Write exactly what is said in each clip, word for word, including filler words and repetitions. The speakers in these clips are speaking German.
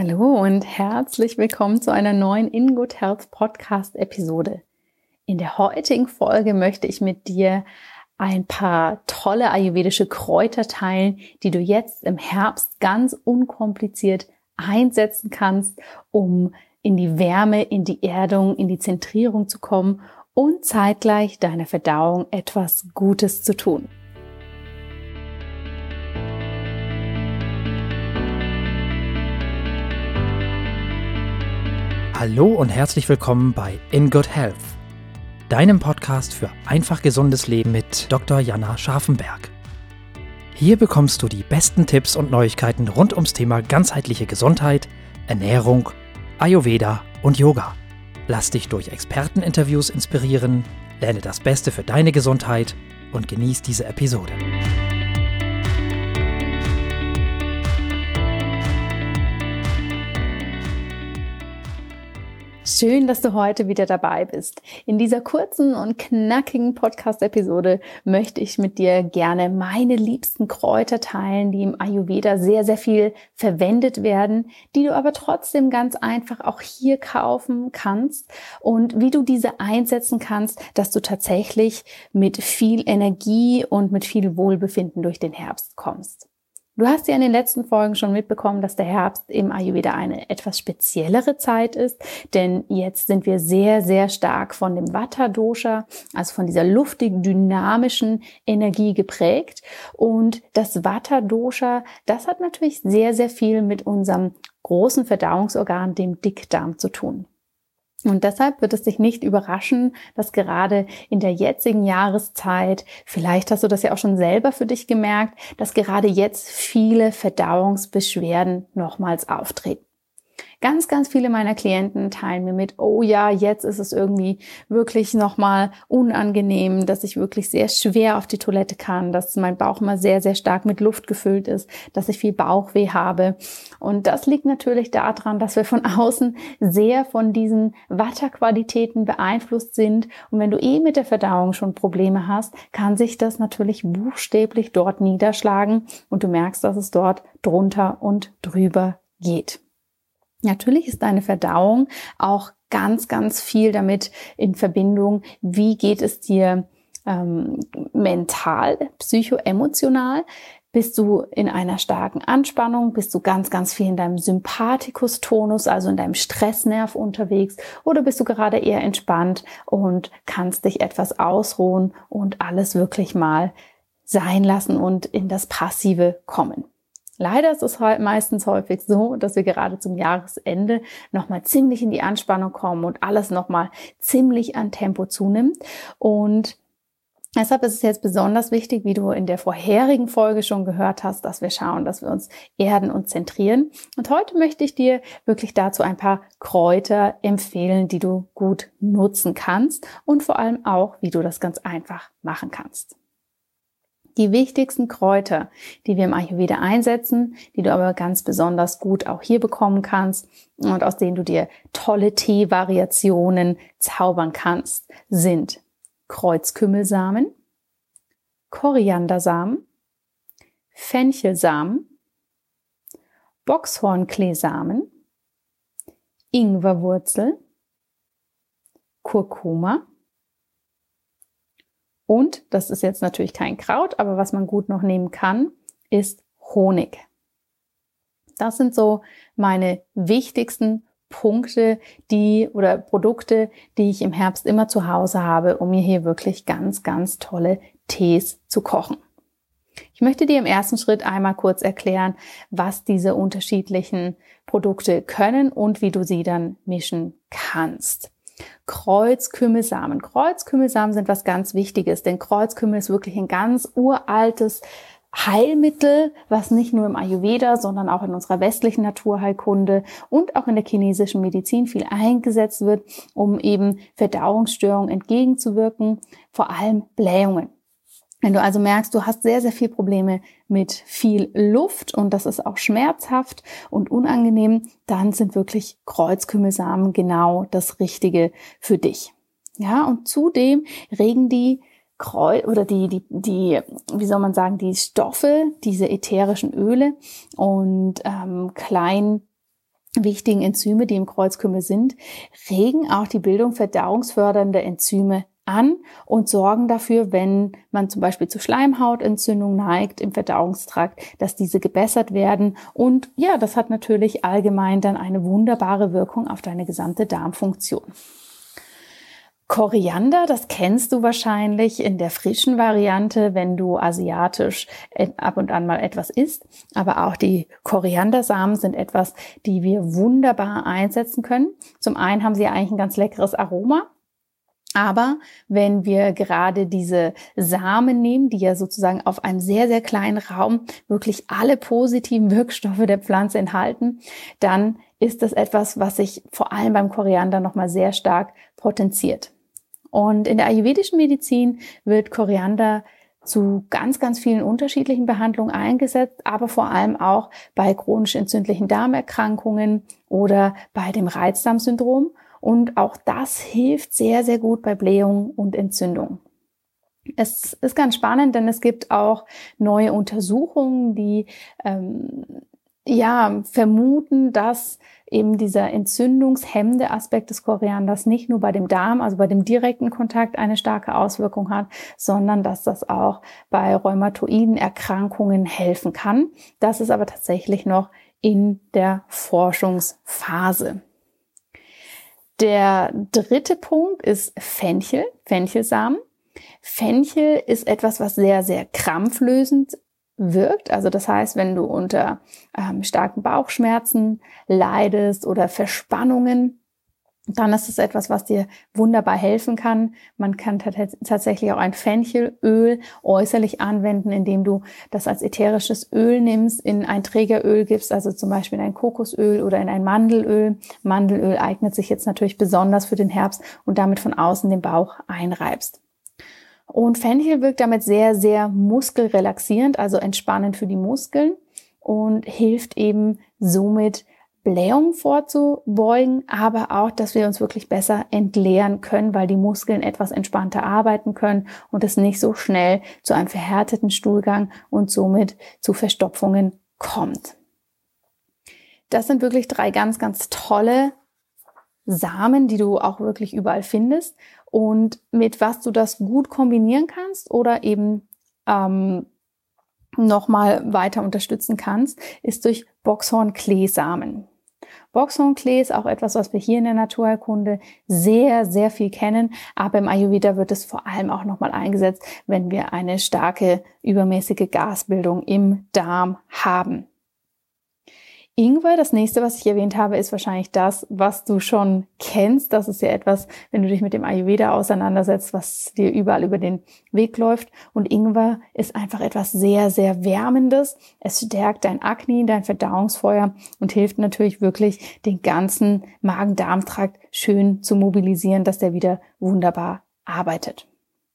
Hallo und herzlich willkommen zu einer neuen In Good Health Podcast Episode. In der heutigen Folge möchte ich mit dir ein paar tolle ayurvedische Kräuter teilen, die du jetzt im Herbst ganz unkompliziert einsetzen kannst, um in die Wärme, in die Erdung, in die Zentrierung zu kommen und zeitgleich deiner Verdauung etwas Gutes zu tun. Hallo und herzlich willkommen bei In Good Health, deinem Podcast für einfach gesundes Leben mit Doktor Jana Scharfenberg. Hier bekommst du die besten Tipps und Neuigkeiten rund ums Thema ganzheitliche Gesundheit, Ernährung, Ayurveda und Yoga. Lass dich durch Experteninterviews inspirieren, lerne das Beste für deine Gesundheit und genieß diese Episode. Schön, dass du heute wieder dabei bist. In dieser kurzen und knackigen Podcast-Episode möchte ich mit dir gerne meine liebsten Kräuter teilen, die im Ayurveda sehr, sehr viel verwendet werden, die du aber trotzdem ganz einfach auch hier kaufen kannst und wie du diese einsetzen kannst, dass du tatsächlich mit viel Energie und mit viel Wohlbefinden durch den Herbst kommst. Du hast ja in den letzten Folgen schon mitbekommen, dass der Herbst im Ayurveda eine etwas speziellere Zeit ist, denn jetzt sind wir sehr, sehr stark von dem Vata-Dosha, also von dieser luftigen, dynamischen Energie geprägt. Und das Vata-Dosha, das hat natürlich sehr, sehr viel mit unserem großen Verdauungsorgan, dem Dickdarm, zu tun. Und deshalb wird es dich nicht überraschen, dass gerade in der jetzigen Jahreszeit, vielleicht hast du das ja auch schon selber für dich gemerkt, dass gerade jetzt viele Verdauungsbeschwerden nochmals auftreten. Ganz, ganz viele meiner Klienten teilen mir mit, oh ja, jetzt ist es irgendwie wirklich nochmal unangenehm, dass ich wirklich sehr schwer auf die Toilette kann, dass mein Bauch immer sehr, sehr stark mit Luft gefüllt ist, dass ich viel Bauchweh habe. Und das liegt natürlich daran, dass wir von außen sehr von diesen Vata-Qualitäten beeinflusst sind. Und wenn du eh mit der Verdauung schon Probleme hast, kann sich das natürlich buchstäblich dort niederschlagen und du merkst, dass es dort drunter und drüber geht. Natürlich ist deine Verdauung auch ganz, ganz viel damit in Verbindung, wie geht es dir ähm, mental, psychoemotional. Bist du in einer starken Anspannung? Bist du ganz, ganz viel in deinem Sympathikus-Tonus, also in deinem Stressnerv unterwegs? Oder bist du gerade eher entspannt und kannst dich etwas ausruhen und alles wirklich mal sein lassen und in das Passive kommen? Leider ist es meistens häufig so, dass wir gerade zum Jahresende nochmal ziemlich in die Anspannung kommen und alles nochmal ziemlich an Tempo zunimmt. Und deshalb ist es jetzt besonders wichtig, wie du in der vorherigen Folge schon gehört hast, dass wir schauen, dass wir uns erden und zentrieren. Und heute möchte ich dir wirklich dazu ein paar Kräuter empfehlen, die du gut nutzen kannst und vor allem auch, wie du das ganz einfach machen kannst. Die wichtigsten Kräuter, die wir im Ayurveda einsetzen, die du aber ganz besonders gut auch hier bekommen kannst und aus denen du dir tolle Tee-Variationen zaubern kannst, sind Kreuzkümmelsamen, Koriandersamen, Fenchelsamen, Boxhornkleesamen, Ingwerwurzel, Kurkuma, und, das ist jetzt natürlich kein Kraut, aber was man gut noch nehmen kann, ist Honig. Das sind so meine wichtigsten Punkte, die oder Produkte, die ich im Herbst immer zu Hause habe, um mir hier wirklich ganz, ganz tolle Tees zu kochen. Ich möchte dir im ersten Schritt einmal kurz erklären, was diese unterschiedlichen Produkte können und wie du sie dann mischen kannst. Kreuzkümmelsamen. Kreuzkümmelsamen sind was ganz Wichtiges, denn Kreuzkümmel ist wirklich ein ganz uraltes Heilmittel, was nicht nur im Ayurveda, sondern auch in unserer westlichen Naturheilkunde und auch in der chinesischen Medizin viel eingesetzt wird, um eben Verdauungsstörungen entgegenzuwirken, vor allem Blähungen. Wenn du also merkst, du hast sehr, sehr viel Probleme mit viel Luft und das ist auch schmerzhaft und unangenehm, dann sind wirklich Kreuzkümmelsamen genau das Richtige für dich. Ja, und zudem regen die Kreuz oder die, die, die, wie soll man sagen, die Stoffe, diese ätherischen Öle und ähm, klein wichtigen Enzyme, die im Kreuzkümmel sind, regen auch die Bildung verdauungsfördernder Enzyme an und sorgen dafür, wenn man zum Beispiel zu Schleimhautentzündung neigt im Verdauungstrakt, dass diese gebessert werden. Und ja, das hat natürlich allgemein dann eine wunderbare Wirkung auf deine gesamte Darmfunktion. Koriander, das kennst du wahrscheinlich in der frischen Variante, wenn du asiatisch ab und an mal etwas isst. Aber auch die Koriandersamen sind etwas, die wir wunderbar einsetzen können. Zum einen haben sie ja eigentlich ein ganz leckeres Aroma. Aber wenn wir gerade diese Samen nehmen, die ja sozusagen auf einem sehr, sehr kleinen Raum wirklich alle positiven Wirkstoffe der Pflanze enthalten, dann ist das etwas, was sich vor allem beim Koriander nochmal sehr stark potenziert. Und in der ayurvedischen Medizin wird Koriander zu ganz, ganz vielen unterschiedlichen Behandlungen eingesetzt, aber vor allem auch bei chronisch entzündlichen Darmerkrankungen oder bei dem Reizdarmsyndrom. Und auch das hilft sehr, sehr gut bei Blähungen und Entzündungen. Es ist ganz spannend, denn es gibt auch neue Untersuchungen, die ähm, ja vermuten, dass eben dieser entzündungshemmende Aspekt des Korianders nicht nur bei dem Darm, also bei dem direkten Kontakt, eine starke Auswirkung hat, sondern dass das auch bei rheumatoiden Erkrankungen helfen kann. Das ist aber tatsächlich noch in der Forschungsphase. Der dritte Punkt ist Fenchel, Fenchelsamen. Fenchel ist etwas, was sehr, sehr krampflösend wirkt. Also das heißt, wenn du unter ähm, starken Bauchschmerzen leidest oder Verspannungen, dann ist es etwas, was dir wunderbar helfen kann. Man kann t- tatsächlich auch ein Fenchelöl äußerlich anwenden, indem du das als ätherisches Öl nimmst, in ein Trägeröl gibst, also zum Beispiel in ein Kokosöl oder in ein Mandelöl. Mandelöl eignet sich jetzt natürlich besonders für den Herbst und damit von außen den Bauch einreibst. Und Fenchel wirkt damit sehr, sehr muskelrelaxierend, also entspannend für die Muskeln und hilft eben somit, Blähungen vorzubeugen, aber auch, dass wir uns wirklich besser entleeren können, weil die Muskeln etwas entspannter arbeiten können und es nicht so schnell zu einem verhärteten Stuhlgang und somit zu Verstopfungen kommt. Das sind wirklich drei ganz, ganz tolle Samen, die du auch wirklich überall findest und mit was du das gut kombinieren kannst oder eben ähm, nochmal weiter unterstützen kannst, ist durch Boxhornkleesamen. Boxhornklee ist auch etwas, was wir hier in der Naturheilkunde sehr, sehr viel kennen, aber im Ayurveda wird es vor allem auch nochmal eingesetzt, wenn wir eine starke, übermäßige Gasbildung im Darm haben. Ingwer, das nächste, was ich erwähnt habe, ist wahrscheinlich das, was du schon kennst. Das ist ja etwas, wenn du dich mit dem Ayurveda auseinandersetzt, was dir überall über den Weg läuft. Und Ingwer ist einfach etwas sehr, sehr Wärmendes. Es stärkt dein Akne, dein Verdauungsfeuer und hilft natürlich wirklich, den ganzen Magen-Darm-Trakt schön zu mobilisieren, dass der wieder wunderbar arbeitet.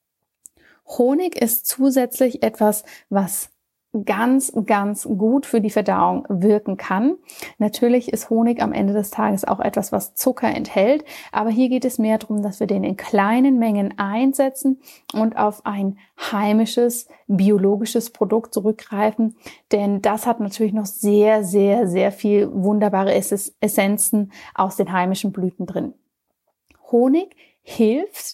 Honig ist zusätzlich etwas, was ganz, ganz gut für die Verdauung wirken kann. Natürlich ist Honig am Ende des Tages auch etwas, was Zucker enthält, aber hier geht es mehr darum, dass wir den in kleinen Mengen einsetzen und auf ein heimisches, biologisches Produkt zurückgreifen, denn das hat natürlich noch sehr, sehr, sehr viel wunderbare Essenzen aus den heimischen Blüten drin. Honig hilft,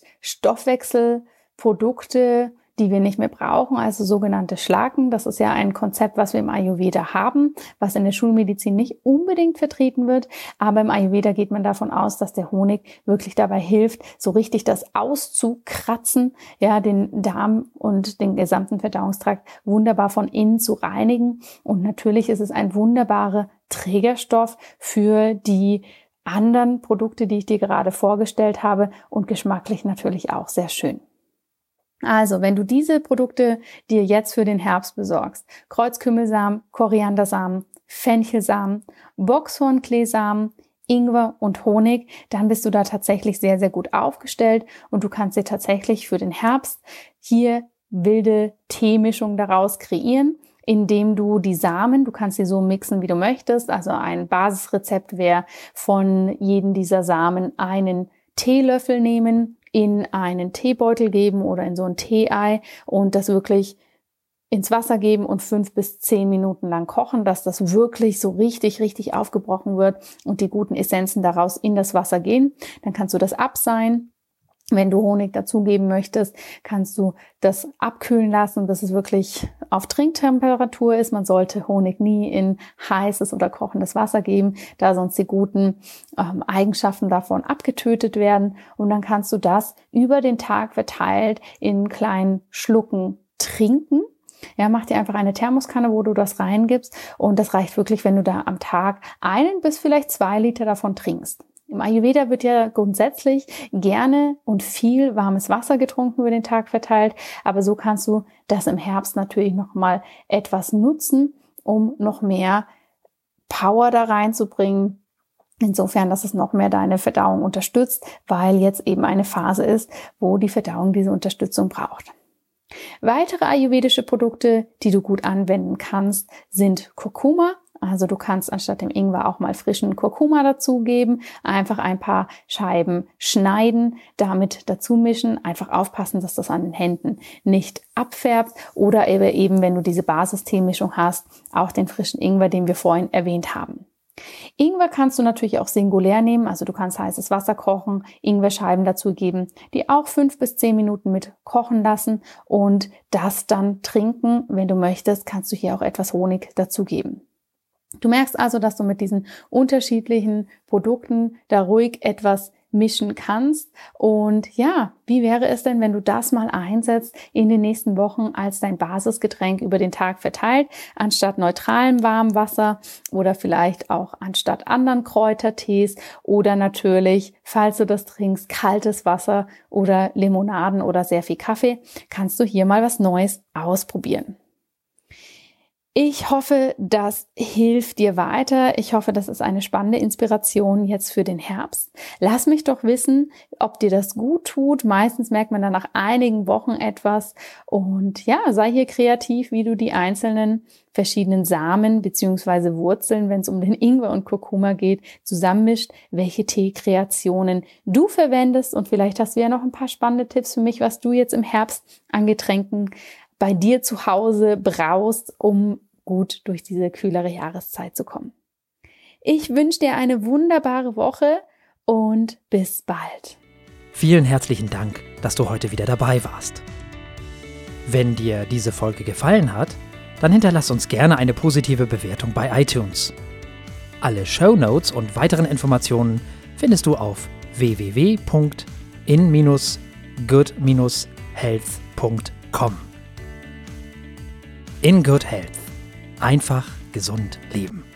Stoffwechselprodukte, die wir nicht mehr brauchen, also sogenannte Schlacken. Das ist ja ein Konzept, was wir im Ayurveda haben, was in der Schulmedizin nicht unbedingt vertreten wird. Aber im Ayurveda geht man davon aus, dass der Honig wirklich dabei hilft, so richtig das auszukratzen, ja, den Darm und den gesamten Verdauungstrakt wunderbar von innen zu reinigen. Und natürlich ist es ein wunderbarer Trägerstoff für die anderen Produkte, die ich dir gerade vorgestellt habe und geschmacklich natürlich auch sehr schön. Also, wenn du diese Produkte dir jetzt für den Herbst besorgst, Kreuzkümmelsamen, Koriandersamen, Fenchelsamen, Boxhornkleesamen, Ingwer und Honig, dann bist du da tatsächlich sehr, sehr gut aufgestellt und du kannst dir tatsächlich für den Herbst hier wilde Teemischungen daraus kreieren, indem du die Samen, du kannst sie so mixen, wie du möchtest, also ein Basisrezept wäre von jedem dieser Samen einen Teelöffel nehmen, in einen Teebeutel geben oder in so ein Tee-Ei und das wirklich ins Wasser geben und fünf bis zehn Minuten lang kochen, dass das wirklich so richtig, richtig aufgebrochen wird und die guten Essenzen daraus in das Wasser gehen. Dann kannst du das abseihen. Wenn du Honig dazugeben möchtest, kannst du das abkühlen lassen, bis es wirklich auf Trinktemperatur ist. Man sollte Honig nie in heißes oder kochendes Wasser geben, da sonst die guten ähm, Eigenschaften davon abgetötet werden. Und dann kannst du das über den Tag verteilt in kleinen Schlucken trinken. Ja, mach dir einfach eine Thermoskanne, wo du das reingibst. Und das reicht wirklich, wenn du da am Tag einen bis vielleicht zwei Liter davon trinkst. Im Ayurveda wird ja grundsätzlich gerne und viel warmes Wasser getrunken über den Tag verteilt, aber so kannst du das im Herbst natürlich noch mal etwas nutzen, um noch mehr Power da reinzubringen. Insofern, dass es noch mehr deine Verdauung unterstützt, weil jetzt eben eine Phase ist, wo die Verdauung diese Unterstützung braucht. Weitere ayurvedische Produkte, die du gut anwenden kannst, sind Kurkuma. Also du kannst anstatt dem Ingwer auch mal frischen Kurkuma dazugeben, einfach ein paar Scheiben schneiden, damit dazu mischen, einfach aufpassen, dass das an den Händen nicht abfärbt oder eben, wenn du diese Basisteemischung hast, auch den frischen Ingwer, den wir vorhin erwähnt haben. Ingwer kannst du natürlich auch singulär nehmen, also du kannst heißes Wasser kochen, Ingwerscheiben dazugeben, die auch fünf bis zehn Minuten mit kochen lassen und das dann trinken. Wenn du möchtest, kannst du hier auch etwas Honig dazugeben. Du merkst also, dass du mit diesen unterschiedlichen Produkten da ruhig etwas mischen kannst. Und ja, wie wäre es denn, wenn du das mal einsetzt in den nächsten Wochen als dein Basisgetränk über den Tag verteilt, anstatt neutralem warmem Wasser oder vielleicht auch anstatt anderen Kräutertees oder natürlich, falls du das trinkst, kaltes Wasser oder Limonaden oder sehr viel Kaffee, kannst du hier mal was Neues ausprobieren. Ich hoffe, das hilft dir weiter. Ich hoffe, das ist eine spannende Inspiration jetzt für den Herbst. Lass mich doch wissen, ob dir das gut tut. Meistens merkt man dann nach einigen Wochen etwas. Und ja, sei hier kreativ, wie du die einzelnen verschiedenen Samen bzw. Wurzeln, wenn es um den Ingwer und Kurkuma geht, zusammenmischt, welche Teekreationen du verwendest. Und vielleicht hast du ja noch ein paar spannende Tipps für mich, was du jetzt im Herbst an Getränken bei dir zu Hause braust, um gut durch diese kühlere Jahreszeit zu kommen. Ich wünsche dir eine wunderbare Woche und bis bald. Vielen herzlichen Dank, dass du heute wieder dabei warst. Wenn dir diese Folge gefallen hat, dann hinterlass uns gerne eine positive Bewertung bei iTunes. Alle Shownotes und weiteren Informationen findest du auf w w w punkt in dash good dash health punkt com. In Good Health. Einfach gesund leben.